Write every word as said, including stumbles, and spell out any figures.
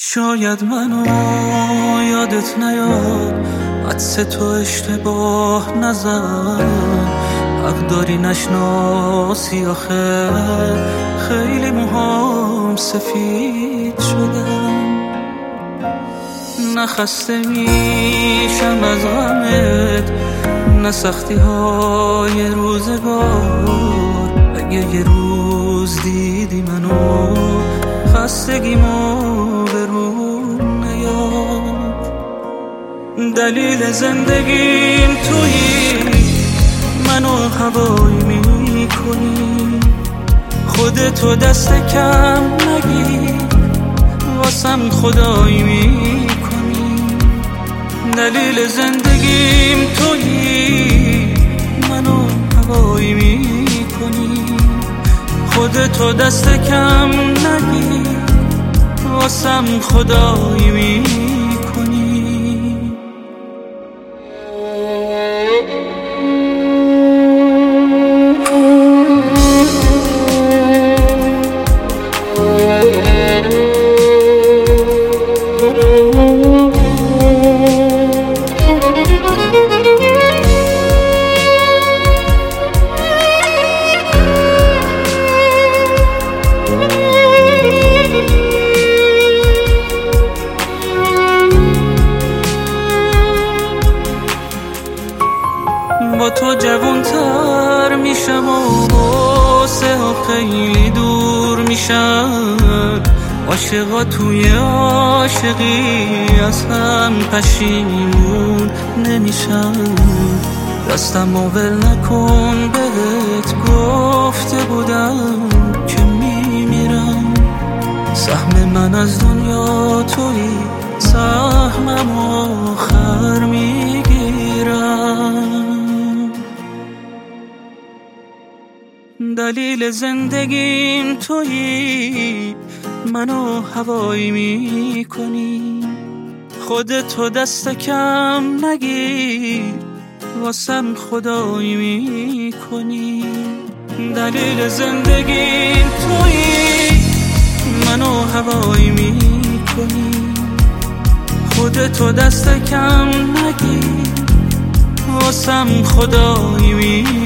شاید منو یادت نیاد، عدس تو اشتباه نزن، حق داری نشناسی آخه خیلی موهام سفید شدن. نخسته میشم از غمت، نه سختی های روزگار. اگه یه روز دیدی منو خستگیمو به رو نیاد. دلیل زندگیم تویی، منو هوایی میکنی، خودتو دست کم نگیر، واسم خدایی میکنی. دلیل زندگیم تویی، منو هوایی میکنی، خودتو دست کم نگیر، واسم خدایی میکنی. با تو جوانتر میشم و باسه ها خیلی دور میشم. عاشقا توی عاشقی از هم پشیمون نمیشم. دستم ول نکن، بهت گفته بودم که میمیرم. سهم من از دنیا توی، سهمم آخر میگیرم. دلیل زندگیم تویی، منو هوایی میکنی، خودتو دست کم نگیر، واسم خدایی میکنی. دلیل زندگیم تویی، منو هوایی میکنی، خودتو دست کم نگیر، واسم خدایی میکنی.